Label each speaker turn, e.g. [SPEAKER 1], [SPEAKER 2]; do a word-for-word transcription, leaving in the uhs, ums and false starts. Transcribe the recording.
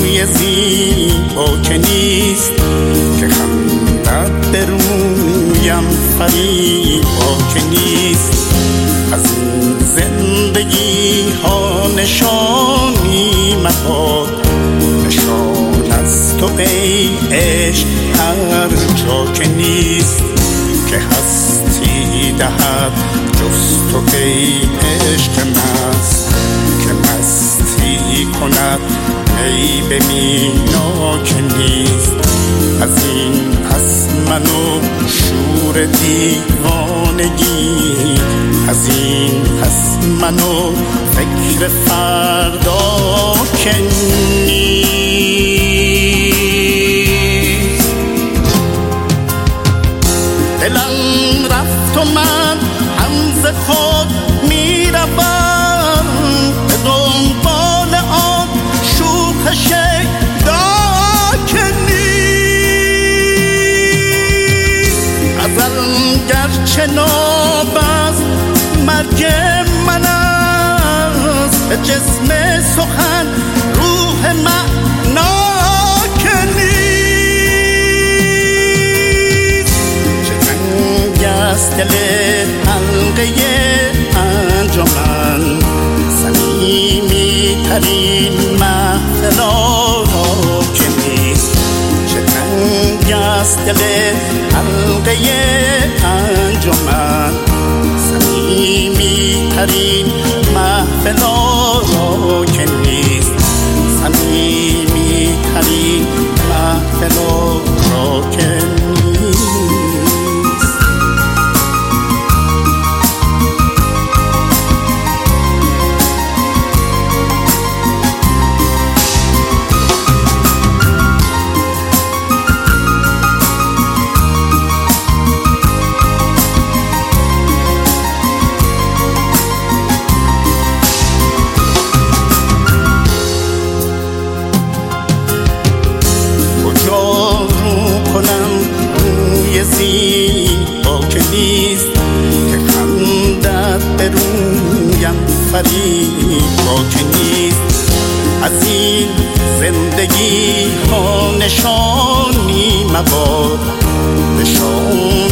[SPEAKER 1] روی زیبا که نیست که خندت به رویم فریبا که نیست. از این زندگی ها نشانی مباد، نشان از تو ای عشق هر جا که نیست که هستی دهد جز تو ای عشق مست که مستی کند ای به مینا که نیست. از این پس من و شور دیوانگی، از این پس من و فکر فردا که نیست. دلم رفت و من هم ز خود میروم به دنبال آن شوخ شیدا که نیست. ازل گرچه نابست مرگ من است، به جسم سخن روح معنا که نیست. چه تنگ است دل حلقه انجمن، صمیمی ترین محفل آرا که نیست. چه تنگ است دل حلقه انجمن، صمیمی ترین محفل آرا که نیست. صمیمی ترین محفل آرا که نیست. زیبا که نیست که خندت به رویم فریبا که نیست. از این زندگی ها نشانی مباد، نشان